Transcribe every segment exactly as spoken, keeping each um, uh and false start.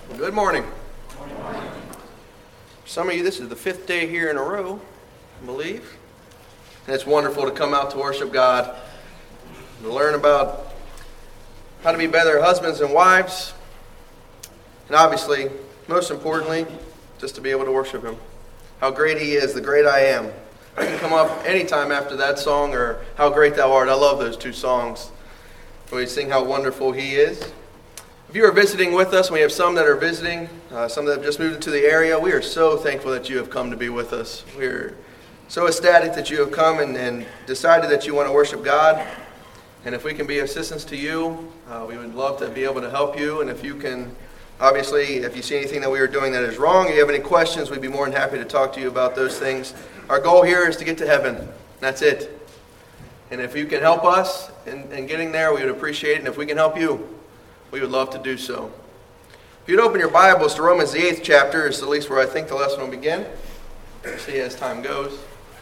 Good morning. Good morning. Some of you, this is the fifth day here in a row, I believe. And it's wonderful to come out to worship God, to learn about how to be better husbands and wives, and obviously, most importantly, just to be able to worship Him. How great He is, the great I am. I can come up anytime after that song or How Great Thou Art. I love those two songs. We sing how wonderful He is. If you are visiting with us, and we have some that are visiting, uh, some that have just moved into the area, we are so thankful that you have come to be with us. We are so ecstatic that you have come and, and decided that you want to worship God. And if we can be assistance to you, uh, we would love to be able to help you. And if you can, obviously, if you see anything that we are doing that is wrong, if you have any questions, we'd be more than happy to talk to you about those things. Our goal here is to get to heaven. That's it. And if you can help us in, in getting there, we would appreciate it. And if we can help you, we would love to do so. If you'd open your Bibles to Romans, the eighth chapter, is at least where I think the lesson will begin. We'll see as time goes.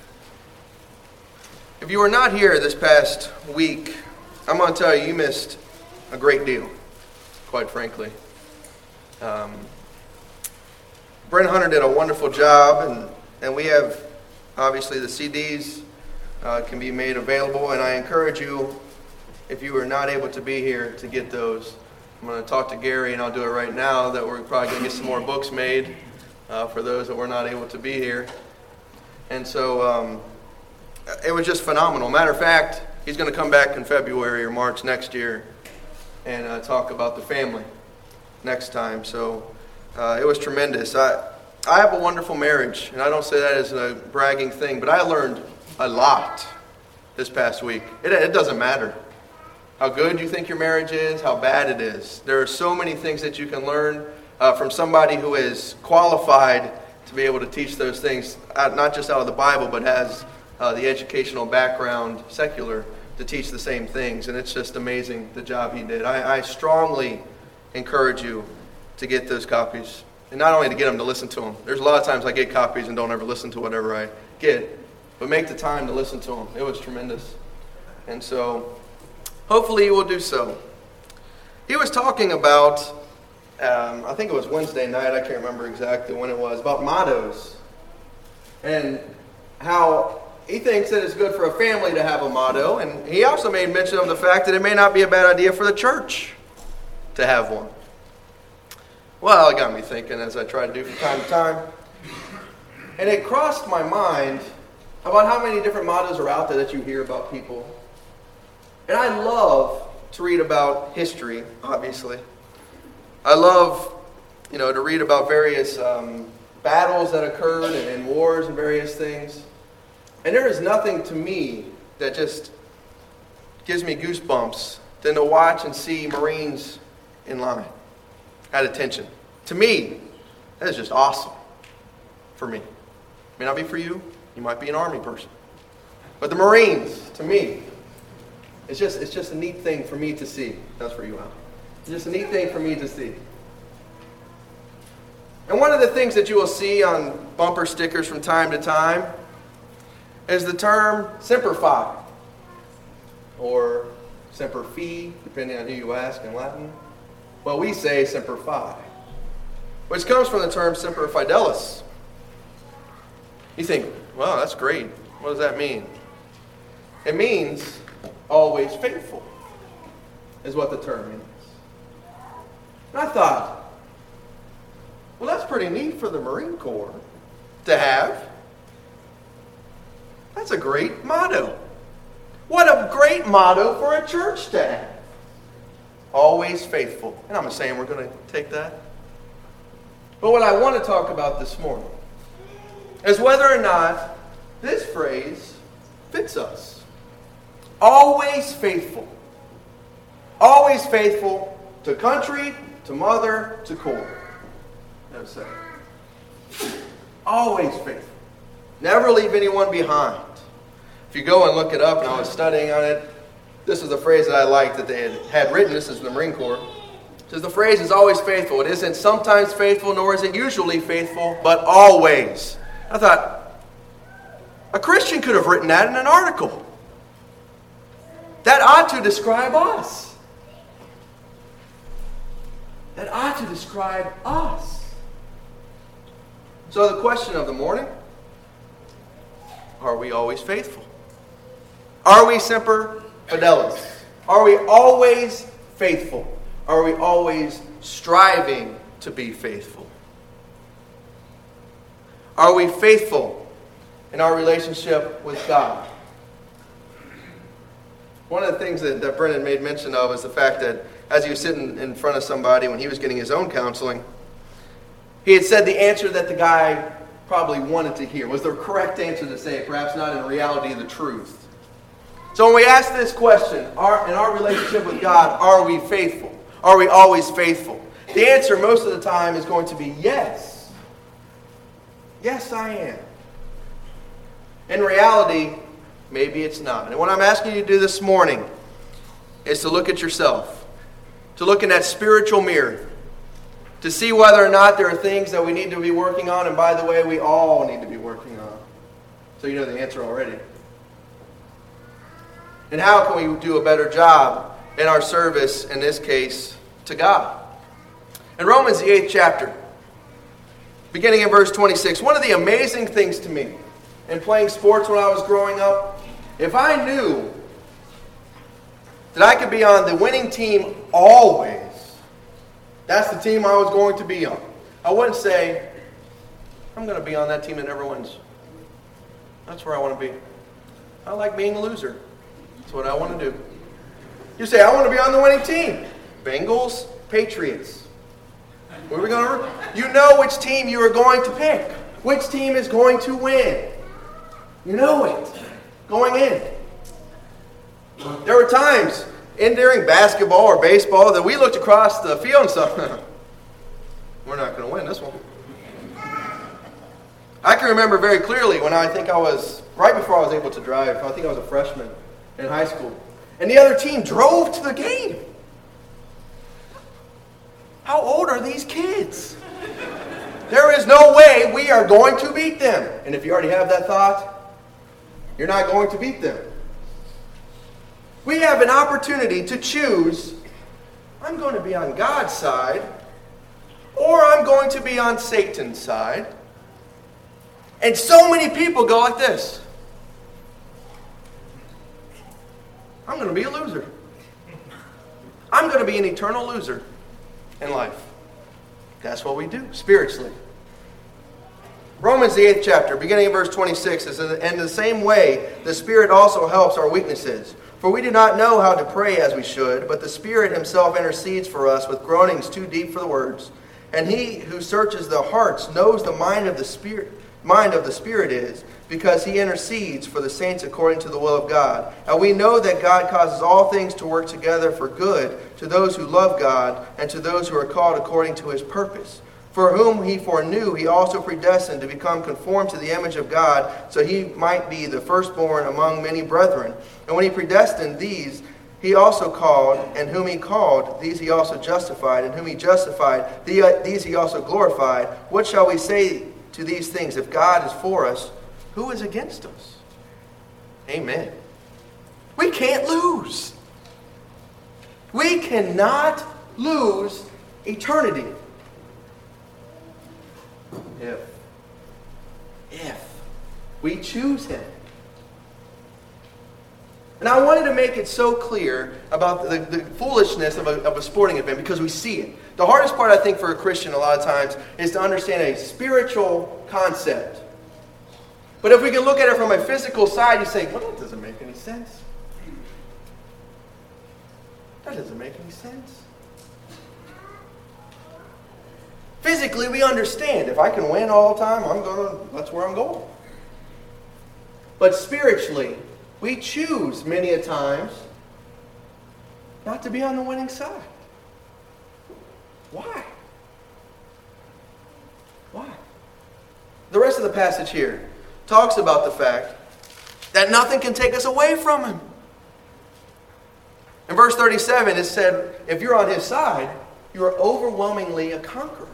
If you were not here this past week, I'm going to tell you, you missed a great deal, quite frankly. Um, Brent Hunter did a wonderful job, and, and we have, obviously, the C Ds uh, can be made available, and I encourage you, if you were not able to be here, to get those. I'm going to talk to Gary, and I'll do it right now, that we're probably going to get some more books made uh, for those that were not able to be here. And so um, it was just phenomenal. Matter of fact, he's going to come back in February or March next year and uh, talk about the family next time. So uh, it was tremendous. I, I have a wonderful marriage, and I don't say that as a bragging thing, but I learned a lot this past week. It, it doesn't matter how good you think your marriage is, how bad it is. There are so many things that you can learn uh, from somebody who is qualified to be able to teach those things, uh, not just out of the Bible, but has uh, the educational background, secular, to teach the same things. And it's just amazing the job he did. I, I strongly encourage you to get those copies. And not only to get them, to listen to them. There's a lot of times I get copies and don't ever listen to whatever I get. But make the time to listen to them. It was tremendous. And so hopefully you will do so. He was talking about, um, I think it was Wednesday night, I can't remember exactly when it was, about mottos. And how he thinks that it's good for a family to have a motto. And he also made mention of the fact that it may not be a bad idea for the church to have one. Well, it got me thinking, as I try to do from time to time. And it crossed my mind about how many different mottos are out there that you hear about people. And I love to read about history, obviously. I love, you know, to read about various um, battles that occurred and, and wars and various things. And there is nothing to me that just gives me goosebumps than to watch and see Marines in line at attention. To me, that is just awesome for me. It may not be for you. You might be an Army person. But the Marines, to me, It's just it's just a neat thing for me to see. That's for you, Al. It's just a neat thing for me to see. And one of the things that you will see on bumper stickers from time to time is the term Semper Fi, or Semper Fi, depending on who you ask in Latin. Well, we say Semper Fi, which comes from the term Semper Fidelis. You think, well, that's great. What does that mean? It means always faithful, is what the term means. And I thought, well, that's pretty neat for the Marine Corps to have. That's a great motto. What a great motto for a church to have. Always faithful. And I'm not saying we're going to take that. But what I want to talk about this morning is whether or not this phrase fits us. Always faithful. Always faithful to country, to mother, to corps. No say. Always faithful. Never leave anyone behind. If you go and look it up, and I was studying on it, this is a phrase that I liked that they had, had written. This is the Marine Corps. It says the phrase is always faithful. It isn't sometimes faithful, nor is it usually faithful, but always. I thought, a Christian could have written that in an article. That ought to describe us. that ought to describe us. So the question of the morning, are we always faithful? Are we semper fidelis? Are we always faithful? Are we always striving to be faithful? Are we faithful in our relationship with God? One of the things that, that Brennan made mention of is the fact that as he was sitting in front of somebody when he was getting his own counseling, he had said the answer that the guy probably wanted to hear was the correct answer to say, perhaps not in reality the truth. So when we ask this question, are, in our relationship with God, are we faithful? Are we always faithful? The answer most of the time is going to be yes. Yes, I am. In reality, maybe it's not. And what I'm asking you to do this morning is to look at yourself, to look in that spiritual mirror, to see whether or not there are things that we need to be working on. And by the way, we all need to be working on. So you know the answer already. And how can we do a better job in our service, in this case, to God? In Romans, the eighth chapter, beginning in verse twenty-six, one of the amazing things to me in playing sports when I was growing up, if I knew that I could be on the winning team always, that's the team I was going to be on. I wouldn't say, I'm going to be on that team that never wins. That's where I want to be. I like being a loser. That's what I want to do. You say, I want to be on the winning team. Bengals, Patriots. Where are we going to? You know which team you are going to pick. Which team is going to win. You know it. Going in. There were times in during basketball or baseball that we looked across the field and said, we're not going to win this one. I can remember very clearly when I think I was, right before I was able to drive, I think I was a freshman in high school, and the other team drove to the game. How old are these kids? There is no way we are going to beat them. And if you already have that thought, you're not going to beat them. We have an opportunity to choose, I'm going to be on God's side, or I'm going to be on Satan's side. And so many people go like this. I'm going to be a loser. I'm going to be an eternal loser in life. That's what we do spiritually. Romans, the eighth chapter, beginning in verse twenty-six, says, and in the same way, the Spirit also helps our weaknesses. For we do not know how to pray as we should, but the Spirit himself intercedes for us with groanings too deep for the words. And he who searches the hearts knows the mind of the Spirit, mind of the Spirit is, because he intercedes for the saints according to the will of God. And we know that God causes all things to work together for good to those who love God and to those who are called according to his purpose. For whom he foreknew, he also predestined to become conformed to the image of God, so he might be the firstborn among many brethren. And when he predestined these, he also called, and whom he called, these he also justified, and whom he justified, these he also glorified. What shall we say to these things? If God is for us, who is against us? Amen. We can't lose. We cannot lose eternity. If, if we choose him. And I wanted to make it so clear about the, the foolishness of a, of a sporting event because we see it. The hardest part, I think, for a Christian a lot of times is to understand a spiritual concept. But if we can look at it from a physical side, you say, well, that doesn't make any sense. That doesn't make any sense. Physically, we understand. If I can win all the time, I'm gonna, that's where I'm going. But spiritually, we choose many a times not to be on the winning side. Why? Why? The rest of the passage here talks about the fact that nothing can take us away from him. In verse thirty-seven, it said, if you're on his side, you are overwhelmingly a conqueror.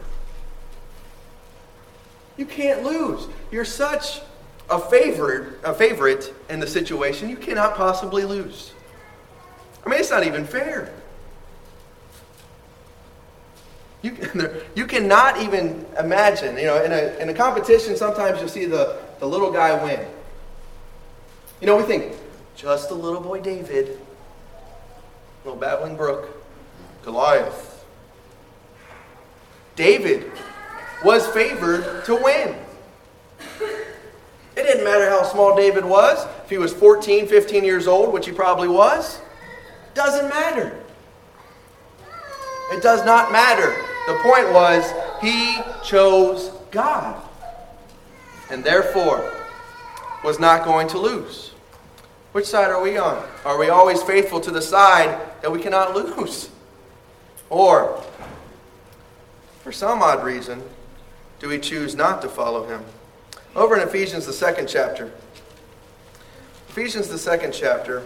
You can't lose. You're such a favorite, a favorite in the situation, you cannot possibly lose. I mean, it's not even fair. You, you cannot even imagine, you know, in a, in a competition, sometimes you'll see the, the little guy win. You know, we think, just a little boy David, little babbling brook, Goliath. David was favored to win. It didn't matter how small David was. If he was fourteen, fifteen years old, which he probably was, doesn't matter. It does not matter. The point was, he chose God. And therefore, was not going to lose. Which side are we on? Are we always faithful to the side that we cannot lose? Or, for some odd reason, do we choose not to follow him? Over in Ephesians, the second chapter. Ephesians, the second chapter.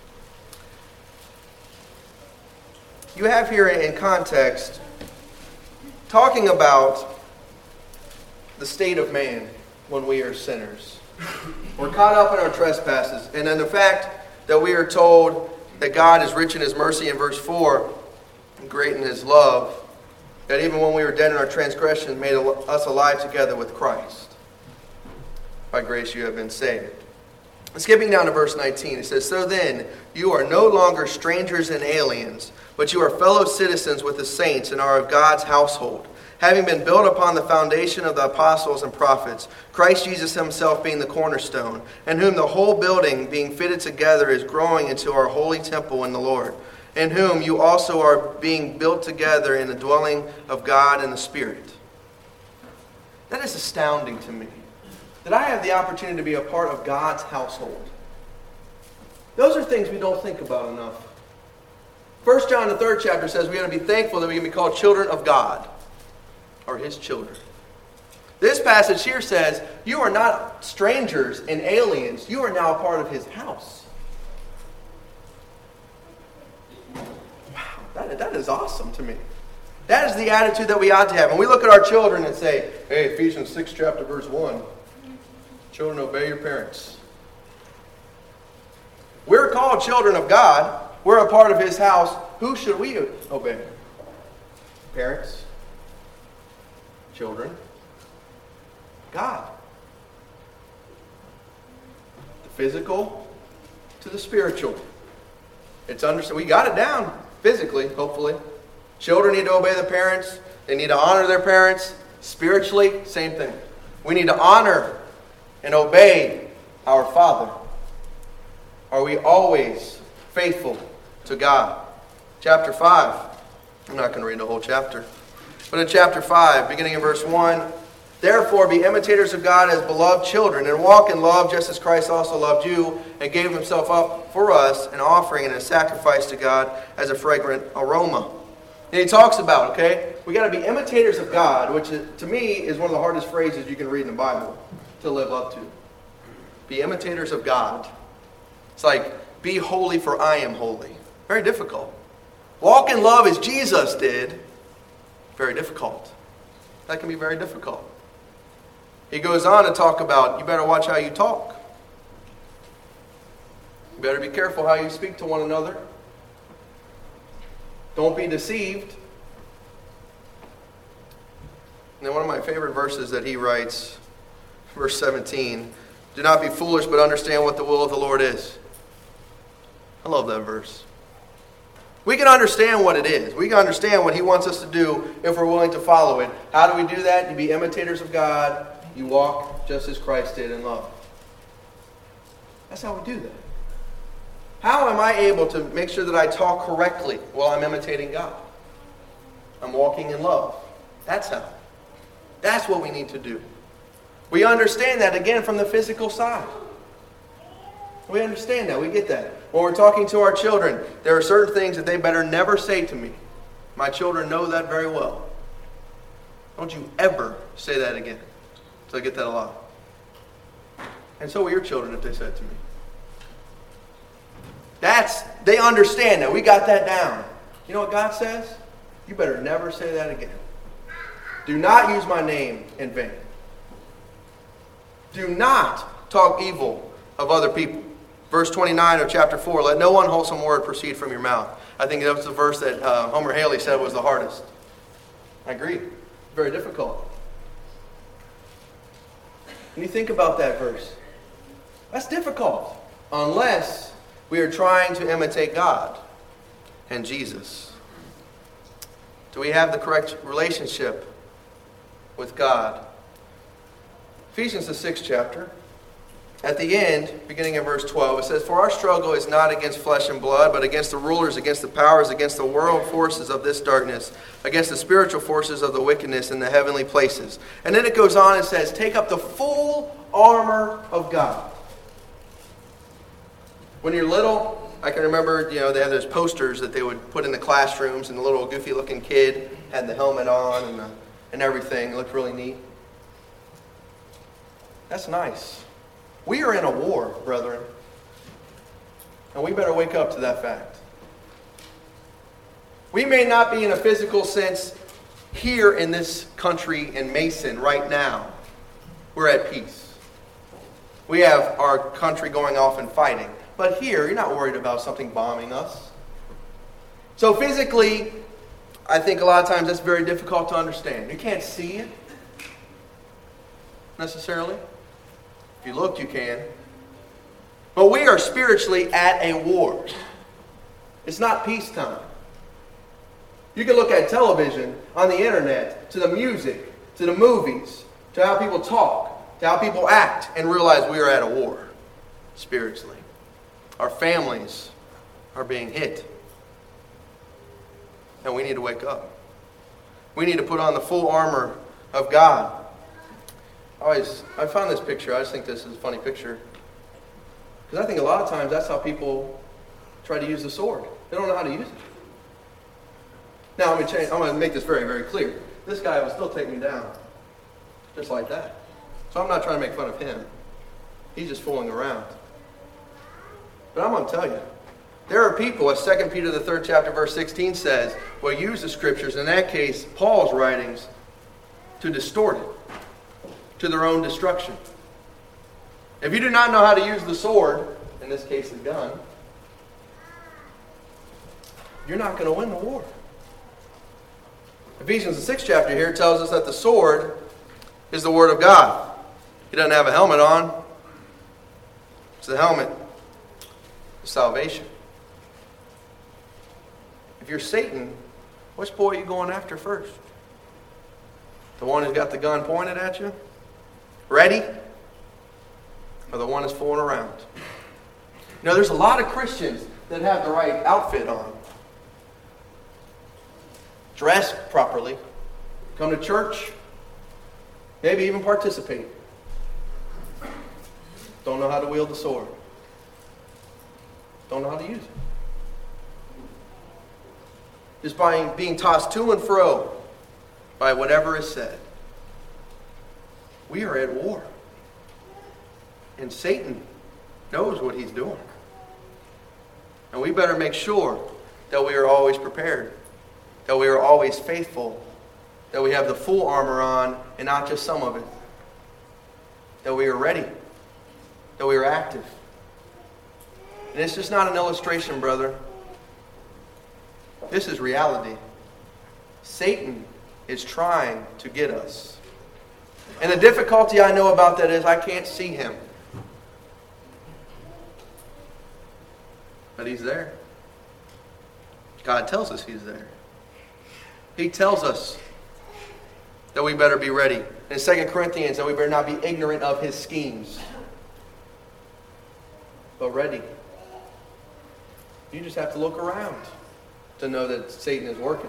You have here in context talking about the state of man when we are sinners. We're caught up in our trespasses. And then the fact that we are told that God is rich in his mercy in verse four, and great in his love, that even when we were dead in our transgressions, made us alive together with Christ. By grace you have been saved. Skipping down to verse nineteen, it says, So then, you are no longer strangers and aliens, but you are fellow citizens with the saints and are of God's household, having been built upon the foundation of the apostles and prophets, Christ Jesus himself being the cornerstone, in whom the whole building being fitted together is growing into our holy temple in the Lord, in whom you also are being built together in the dwelling of God in the Spirit. That is astounding to me, that I have the opportunity to be a part of God's household. Those are things we don't think about enough. First John, the third chapter, says we got to be thankful that we can be called children of God, or his children. This passage here says, you are not strangers and aliens. You are now a part of his house. Wow, that, that is awesome to me. That is the attitude that we ought to have. When we look at our children and say, hey, Ephesians six, chapter verse one, children, obey your parents. We're called children of God. We're a part of his house. Who should we obey? Parents? Children? God. The physical to the spiritual. It's understood. We got it down physically, hopefully. Children need to obey the parents. They need to honor their parents. Spiritually, same thing. We need to honor and obey our Father. Are we always faithful to God? Chapter five. I'm not going to read the whole chapter. But in chapter five, beginning in verse one, Therefore be imitators of God as beloved children, and walk in love just as Christ also loved you, and gave himself up for us, an offering and a sacrifice to God as a fragrant aroma. And he talks about, okay, we got to be imitators of God, which is, to me is one of the hardest phrases you can read in the Bible to live up to. Be imitators of God. It's like, be holy for I am holy. Very difficult. Walk in love as Jesus did. Very difficult. That can be very difficult. He goes on to talk about, you better watch how you talk. You better be careful how you speak to one another. Don't be deceived. And then one of my favorite verses that he writes, verse seventeen, do not be foolish, but understand what the will of the Lord is. I love that verse. We can understand what it is. We can understand what he wants us to do if we're willing to follow it. How do we do that? You be imitators of God. You walk just as Christ did in love. That's how we do that. How am I able to make sure that I talk correctly while I'm imitating God? I'm walking in love. That's how. That's what we need to do. We understand that, again, from the physical side. We understand that. We get that. When we're talking to our children, there are certain things that they better never say to me. My children know that very well. Don't you ever say that again. So I get that a lot. And so will your children if they said it to me. That's, they understand that. We got that down. You know what God says? You better never say that again. Do not use my name in vain. Do not talk evil of other people. Verse twenty-nine of chapter four, let no unwholesome word proceed from your mouth. I think that was the verse that uh, Homer Haley said was the hardest. I agree. Very difficult. When you think about that verse, that's difficult. Unless we are trying to imitate God and Jesus. Do we have the correct relationship with God? Ephesians, the sixth chapter. At the end, beginning in verse twelve, it says, "For our struggle is not against flesh and blood, but against the rulers, against the powers, against the world forces of this darkness, against the spiritual forces of the wickedness in the heavenly places." And then it goes on and says, "Take up the full armor of God." When you're little, I can remember, you know, they had those posters that they would put in the classrooms, and the little goofy-looking kid had the helmet on and, the, and everything. It looked really neat. That's nice. We are in a war, brethren. And we better wake up to that fact. We may not be in a physical sense here in this country in Mason right now. We're at peace. We have our country going off and fighting. But here, you're not worried about something bombing us. So physically, I think a lot of times that's very difficult to understand. You can't see it necessarily. If you look, you can. But we are spiritually at a war. It's not peacetime. You can look at television, on the internet, to the music, to the movies, to how people talk, to how people act, and realize we are at a war spiritually. Our families are being hit. And we need to wake up. We need to put on the full armor of God. I always, I found this picture. I just think this is a funny picture. Because I think a lot of times that's how people try to use the sword. They don't know how to use it. Now, I'm going to change, I'm going to make this very, very clear. This guy will still take me down. Just like that. So I'm not trying to make fun of him. He's just fooling around. But I'm going to tell you, there are people, as Second Peter the third chapter, verse sixteen says, will use the scriptures, in that case, Paul's writings, to distort it, to their own destruction. If you do not know how to use the sword, in this case the gun, you're not going to win the war. Ephesians the sixth chapter here tells us that the sword is the word of God. He doesn't have a helmet on. It's the helmet of salvation. If you're Satan, which boy are you going after first? The one who's got the gun pointed at you? Ready? Or the one that's fooling around? You know, there's a lot of Christians that have the right outfit on. Dress properly. Come to church. Maybe even participate. Don't know how to wield the sword. Don't know how to use it. Just by being tossed to and fro by whatever is said. We are at war. And Satan knows what he's doing. And we better make sure that we are always prepared. That we are always faithful. That we have the full armor on and not just some of it. That we are ready. That we are active. And it's just not an illustration, brother. This is reality. Satan is trying to get us. And the difficulty I know about that is I can't see him. But he's there. God tells us he's there. He tells us that we better be ready. In Second Corinthians, that we better not be ignorant of his schemes. But ready. You just have to look around to know that Satan is working.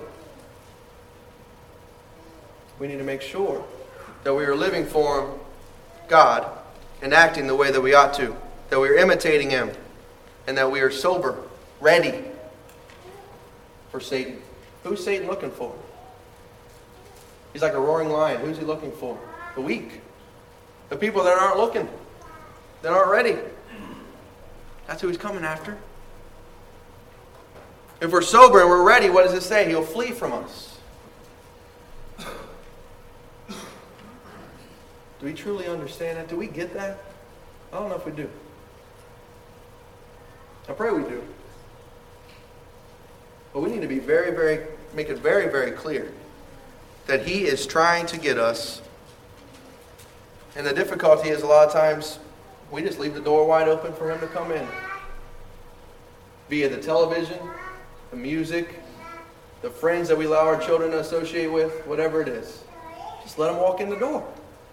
We need to make sure that we are living for God and acting the way that we ought to. That we are imitating him. And that we are sober, ready for Satan. Who's Satan looking for? He's like a roaring lion. Who's he looking for? The weak. The people that aren't looking. That aren't ready. That's who he's coming after. If we're sober and we're ready, what does it say? He'll flee from us. Do we truly understand that? Do we get that? I don't know if we do. I pray we do. But we need to be very, very, make it very, very clear that he is trying to get us. And the difficulty is a lot of times we just leave the door wide open for him to come in. Via the television, the music, the friends that we allow our children to associate with, whatever it is. Just let them walk in the door.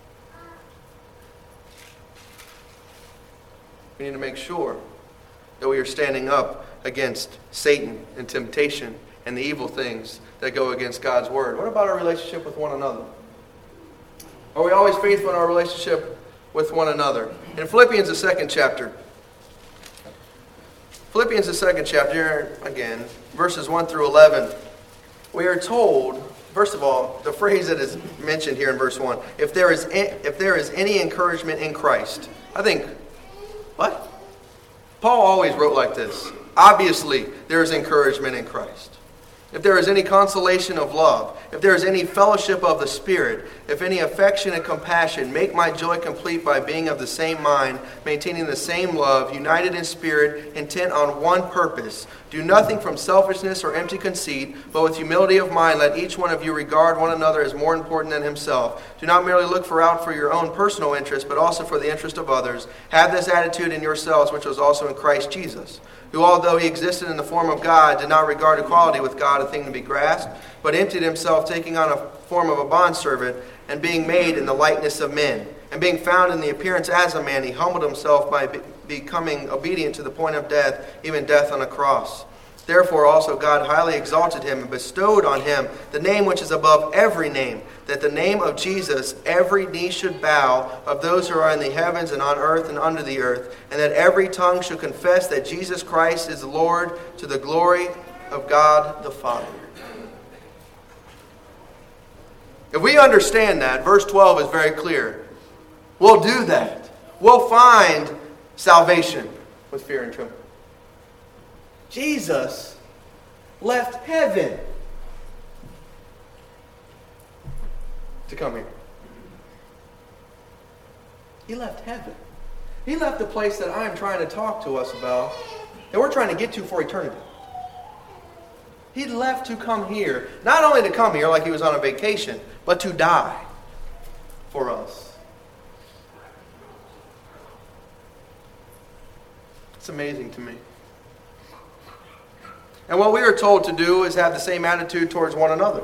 We need to make sure that we are standing up against Satan and temptation and the evil things that go against God's word. What about our relationship with one another? Are we always faithful in our relationship with one another? In Philippians, the second chapter, Philippians, the second chapter, again, verses one through eleven, we are told, first of all, the phrase that is mentioned here in verse one, if there is if there is any encouragement in Christ. I think, what? Paul always wrote like this. Obviously, there is encouragement in Christ. If there is any consolation of love, if there is any fellowship of the Spirit, if any affection and compassion, make my joy complete by being of the same mind, maintaining the same love, united in spirit, intent on one purpose. Do nothing from selfishness or empty conceit, but with humility of mind let each one of you regard one another as more important than himself. Do not merely look for out for your own personal interest, but also for the interest of others. Have this attitude in yourselves, which was also in Christ Jesus, who, although he existed in the form of God, did not regard equality with God a thing to be grasped, but emptied himself, taking on a form of a bondservant, and being made in the likeness of men. And being found in the appearance as a man, he humbled himself by be- becoming obedient to the point of death, even death on a cross. Therefore also God highly exalted him and bestowed on him the name which is above every name, that the name of Jesus every knee should bow, of those who are in the heavens and on earth and under the earth, and that every tongue should confess that Jesus Christ is Lord, to the glory of God the Father. If we understand that, verse twelve is very clear. We'll do that. We'll find salvation with fear and trembling. Jesus left heaven to come here. He left heaven. He left the place that I'm trying to talk to us about, that we're trying to get to for eternity. He left to come here, not only to come here like he was on a vacation, but to die for us. It's amazing to me. And what we are told to do is have the same attitude towards one another.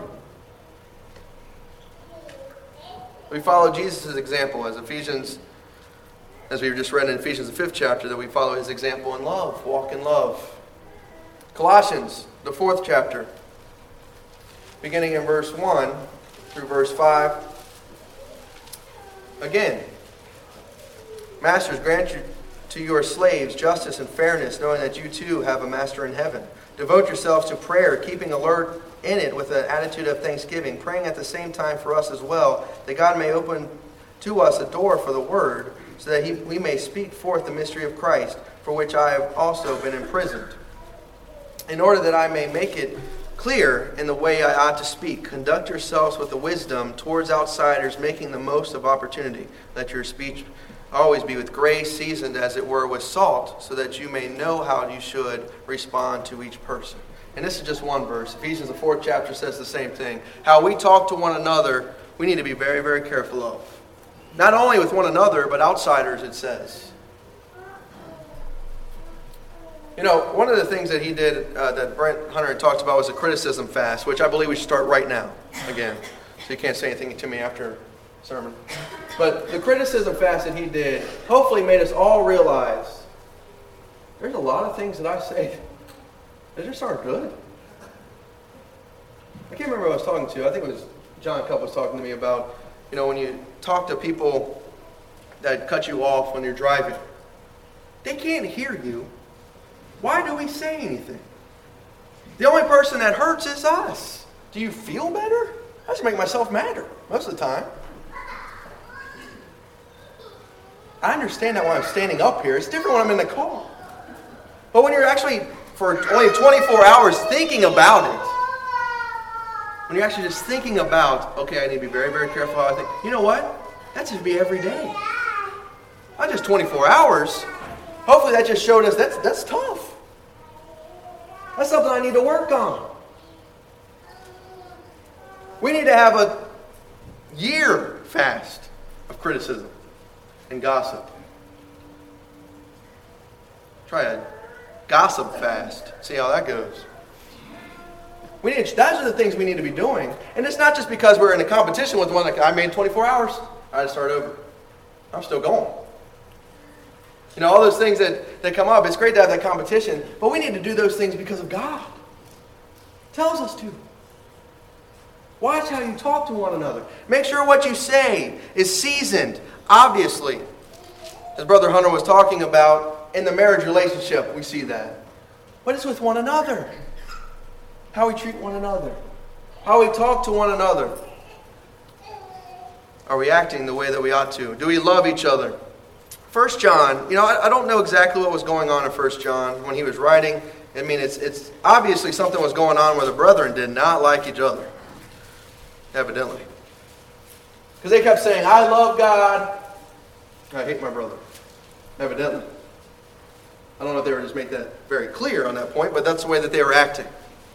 We follow Jesus' example as Ephesians, as we just read in Ephesians, the fifth chapter, that we follow his example in love, walk in love. Colossians, the fourth chapter, beginning in verse one through verse five. Again, masters, grant you, to your slaves justice and fairness, knowing that you too have a master in heaven. Devote yourselves to prayer, keeping alert in it with an attitude of thanksgiving, praying at the same time for us as well, that God may open to us a door for the word, so that he, we may speak forth the mystery of Christ, for which I have also been imprisoned, in order that I may make it clear in the way I ought to speak. Conduct yourselves with the wisdom towards outsiders, making the most of opportunity. Let your speech always be with grace, seasoned as it were with salt, so that you may know how you should respond to each person. And this is just one verse. Ephesians, the fourth chapter, says the same thing. How we talk to one another, we need to be very, very careful of. Not only with one another, but outsiders, it says. You know, one of the things that he did, uh, that Brent Hunter had talked about, was a criticism fast, which I believe we should start right now, again. So you can't say anything to me after sermon. But the criticism fast that he did hopefully made us all realize there's a lot of things that I say that just aren't good. I can't remember who I was talking to. I think it was John Cupp was talking to me about, you know, when you talk to people that cut you off when you're driving, they can't hear you. Why do we say anything? The only person that hurts is us. Do you feel better? I just make myself madder most of the time. I understand that when I'm standing up here. It's different when I'm in the car. But when you're actually, for only twenty-four hours, thinking about it, when you're actually just thinking about, okay, I need to be very, very careful how I think. You know what? That should be every day. Not just twenty-four hours. Hopefully that just showed us that's, that's tough. That's something I need to work on. We need to have a year fast of criticism and gossip. Try a gossip fast. See how that goes. We need. Those are the things we need to be doing. And it's not just because we're in a competition with one like, I made twenty-four hours. I had to start over. I'm still going. You know, all those things that, that come up, it's great to have that competition, but we need to do those things because of God. Tells us to. Watch how you talk to one another. Make sure what you say is seasoned, obviously. As Brother Hunter was talking about, in the marriage relationship, we see that. But it's with one another. How we treat one another. How we talk to one another. Are we acting the way that we ought to? Do we love each other? First John, you know, I, I don't know exactly what was going on in First John when he was writing. I mean, it's it's obviously something was going on where the brethren did not like each other. Evidently. Because they kept saying, I love God, I hate my brother. Evidently. I don't know if they were just make that very clear on that point, but that's the way that they were acting.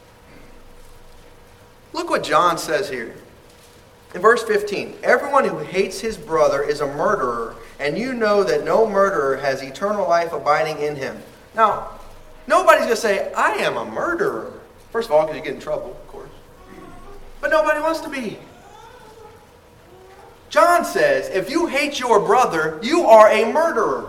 Look what John says here. In verse fifteen, everyone who hates his brother is a murderer, and you know that no murderer has eternal life abiding in him. Now, nobody's going to say, I am a murderer. First of all, because you get in trouble, of course. But nobody wants to be. John says, if you hate your brother, you are a murderer.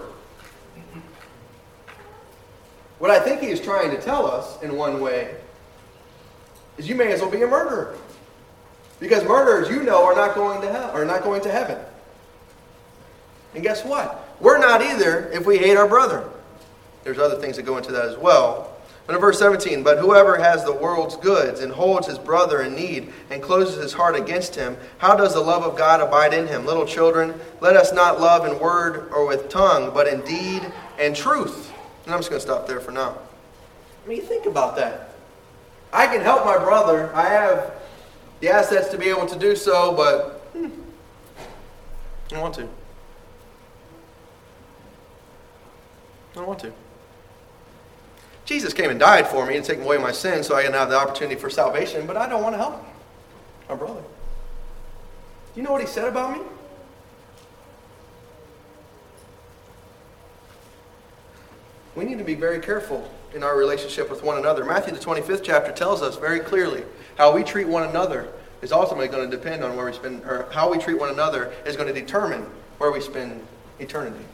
What I think he is trying to tell us, in one way, is you may as well be a murderer. Because murderers, you know, are not going to hell, are not going to heaven. And guess what? We're not either if we hate our brother. There's other things that go into that as well. But in verse seventeen, but whoever has the world's goods and holds his brother in need and closes his heart against him, how does the love of God abide in him? Little children, let us not love in word or with tongue, but in deed and truth. And I'm just going to stop there for now. I mean, think about that. I can help my brother. I have the assets to be able to do so, but hmm, I don't want to. I don't want to. Jesus came and died for me and taken away my sins so I can have the opportunity for salvation, but I don't want to help my brother. Do you know what he said about me? We need to be very careful in our relationship with one another. Matthew the twenty-fifth chapter tells us very clearly how we treat one another is ultimately going to depend on where we spend, or how we treat one another is going to determine where we spend eternity.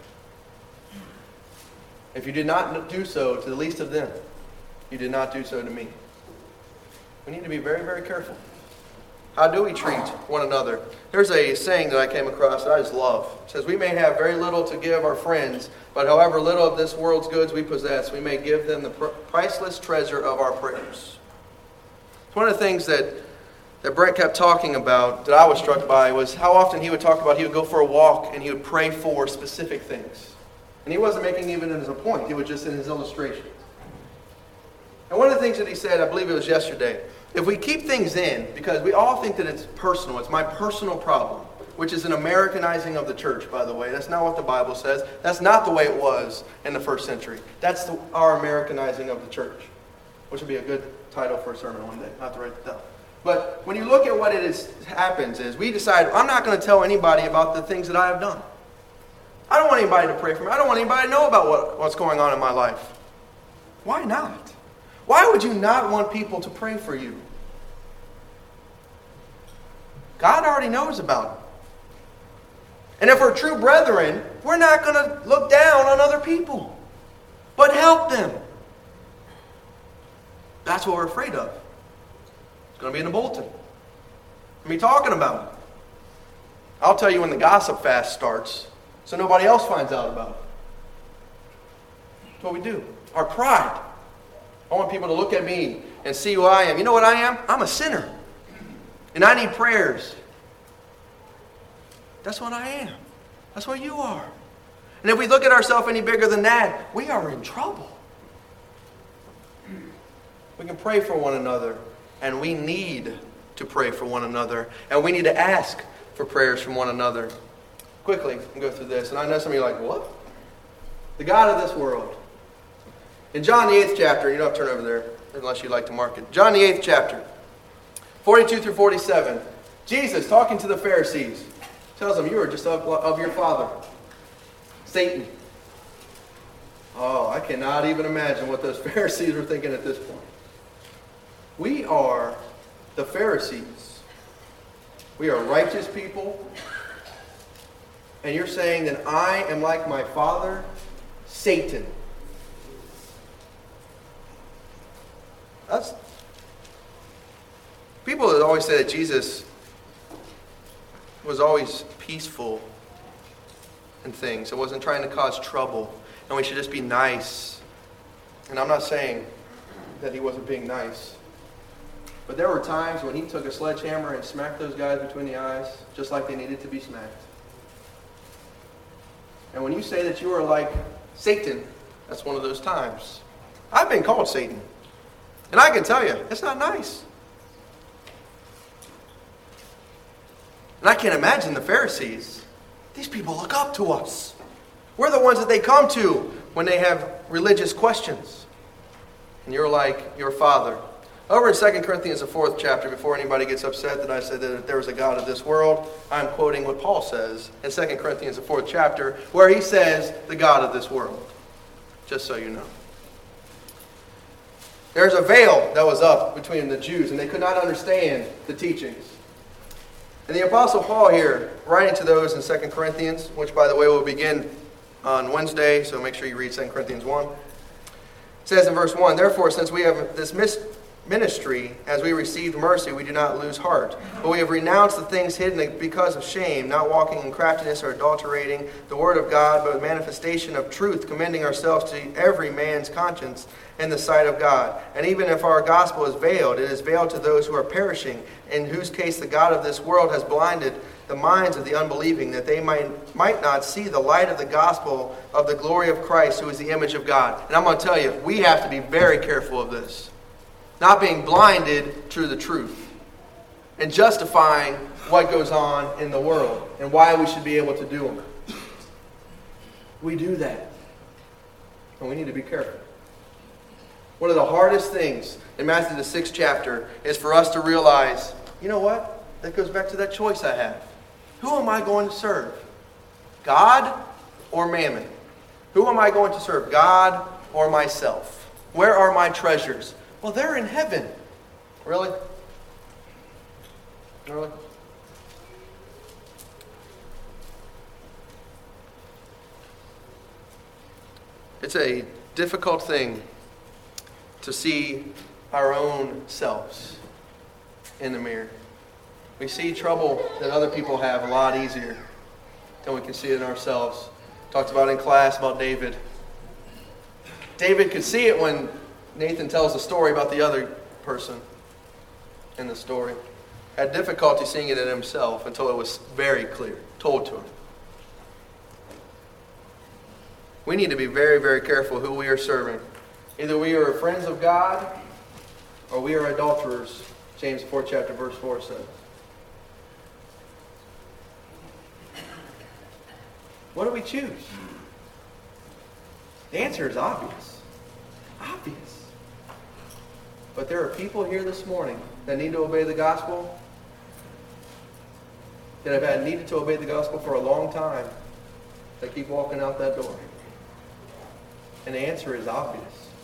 If you did not do so to the least of them, you did not do so to me. We need to be very, very careful. How do we treat one another? There's a saying that I came across that I just love. It says, we may have very little to give our friends, but however little of this world's goods we possess, we may give them the priceless treasure of our prayers. It's one of the things that, that Brent kept talking about that I was struck by was how often he would talk about he would go for a walk and he would pray for specific things. And he wasn't making even as a point. He was just in his illustrations. And one of the things that he said, I believe it was yesterday, if we keep things in, because we all think that it's personal, it's my personal problem, which is an Americanizing of the church, by the way. That's not what the Bible says. That's not the way it was in the first century. That's the, our Americanizing of the church, which would be a good title for a sermon one day. Not to write it down. But when you look at what it is happens is we decide, I'm not going to tell anybody about the things that I have done. I don't want anybody to pray for me. I don't want anybody to know about what, what's going on in my life. Why not? Why would you not want people to pray for you? God already knows about it. And if we're true brethren, we're not going to look down on other people, but help them. That's what we're afraid of. It's going to be in the bulletin. We'll be talking about it. I'll tell you when the gossip fast starts, so nobody else finds out about it. That's what we do. Our pride. I want people to look at me and see who I am. You know what I am? I'm a sinner. And I need prayers. That's what I am. That's what you are. And if we look at ourselves any bigger than that, we are in trouble. We can pray for one another, and we need to pray for one another, and we need to ask for prayers from one another. Quickly, I'll go through this. And I know some of you are like, what? The God of this world. In John the eighth chapter, you don't have to turn over there unless you like to mark it. John the eighth chapter. forty-two through forty-seven. Jesus, talking to the Pharisees, tells them, you are just of, of your father, Satan. Oh, I cannot even imagine what those Pharisees were thinking at this point. We are the Pharisees. We are righteous people. And you're saying that I am like my father, Satan. That's people that always say that Jesus was always peaceful and things. It wasn't trying to cause trouble. And we should just be nice. And I'm not saying that he wasn't being nice. But there were times when he took a sledgehammer and smacked those guys between the eyes, just like they needed to be smacked. And when you say that you are like Satan, that's one of those times. I've been called Satan. And I can tell you, it's not nice. And I can't imagine the Pharisees. These people look up to us. We're the ones that they come to when they have religious questions. And you're like your father. Over in Second Corinthians, the fourth chapter, before anybody gets upset that I said that there was a God of this world, I'm quoting what Paul says in Second Corinthians, the fourth chapter, where he says, the God of this world. Just so you know. There's a veil that was up between the Jews, and they could not understand the teachings. And the Apostle Paul here, writing to those in Second Corinthians, which, by the way, will begin on Wednesday, so make sure you read Second Corinthians one, says in verse one, therefore, since we have this ministry, as we received mercy, we do not lose heart. But we have renounced the things hidden because of shame, not walking in craftiness or adulterating the word of God, but with manifestation of truth, commending ourselves to every man's conscience in the sight of God. And even if our gospel is veiled, it is veiled to those who are perishing, in whose case the God of this world has blinded the minds of the unbelieving, that they might, might not see the light of the gospel of the glory of Christ, who is the image of God. And I'm going to tell you, we have to be very careful of this. Not being blinded to the truth. And justifying what goes on in the world. And why we should be able to do them. We do that. And we need to be careful. One of the hardest things in Matthew the sixth chapter is for us to realize, you know what? That goes back to that choice I have. Who am I going to serve? God or mammon? Who am I going to serve? God or myself? Where are my treasures? Well, they're in heaven. Really? Really? It's a difficult thing to see our own selves in the mirror. We see trouble that other people have a lot easier than we can see it in ourselves. Talked about in class about David. David could see it when Nathan tells the story about the other person in the story. Had difficulty seeing it in himself until it was very clear, told to him. We need to be very, very careful who we are serving. Either we are friends of God or we are adulterers, James fourth chapter verse four says. What do we choose? The answer is obvious. Obvious. But there are people here this morning that need to obey the gospel, that have had needed to obey the gospel for a long time, that keep walking out that door. And the answer is obvious.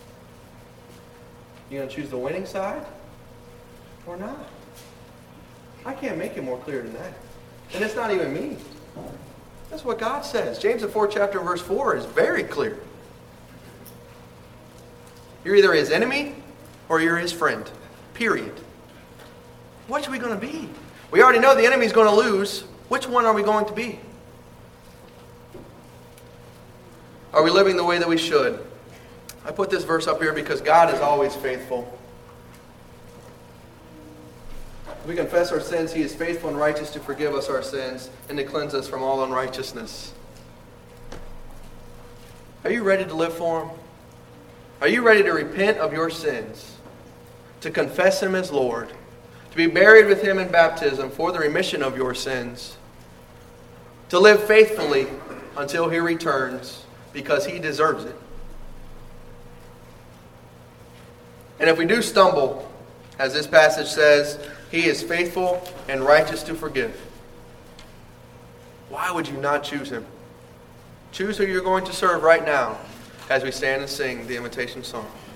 You going to choose the winning side or not? I can't make it more clear than that. And it's not even me. That's what God says. James the fourth chapter verse four is very clear. You're either his enemy or you're his friend. Period. Which are we going to be? We already know the enemy's going to lose. Which one are we going to be? Are we living the way that we should? I put this verse up here because God is always faithful. If we confess our sins, he is faithful and righteous to forgive us our sins and to cleanse us from all unrighteousness. Are you ready to live for him? Are you ready to repent of your sins? To confess him as Lord? To be buried with him in baptism for the remission of your sins? To live faithfully until he returns because he deserves it? And if we do stumble, as this passage says, He is faithful and righteous to forgive. Why would you not choose him? Choose who you're going to serve right now as we stand and sing the invitation song.